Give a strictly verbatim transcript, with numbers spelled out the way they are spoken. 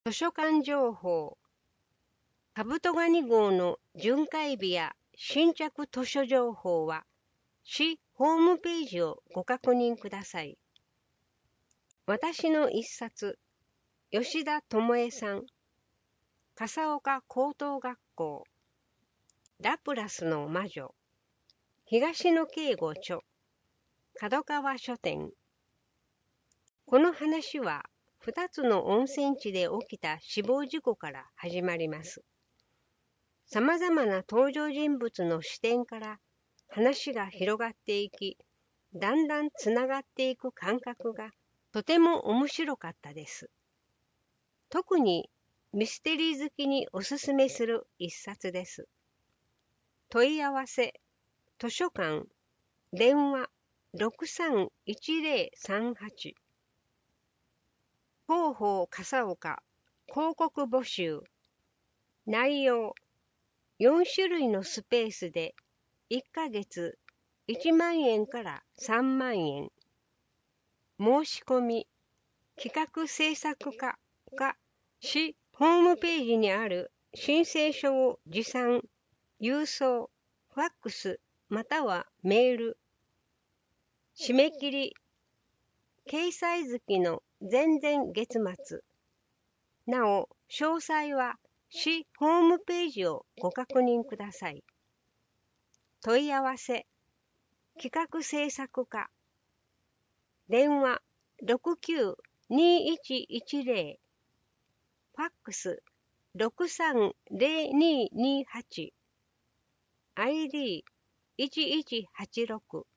図書館情報。カブトガニ号の巡回日や新着図書情報は、市ホームページをご確認ください。私の一冊、吉田智恵さん、笠岡高等学校、ラプラスの魔女、東野圭吾著、角川書店。この話は、二つの温泉地で起きた死亡事故から始まります。さまざまな登場人物の視点から話が広がっていき、だんだんつながっていく感覚がとても面白かったです。特にミステリー好きにおすすめする一冊です。問い合わせ、図書館、電話 ろくさんいちぜろさんはち。広報笠岡、広告募集。内容、よん種類のスペースでいっかげついちまんえんからさんまんえん。申し込み、企画制作課が市ホームページにある申請書を持参、郵送、ファックスまたはメール。締め切り、掲載月の前々月末。なお、詳細は市ホームページをご確認ください。問い合わせ、企画制作課、電話 ろくきゅうにいちいちぜろ、ファックス ろくさんぜろにーにーはち、アイディーいちいちはちろく。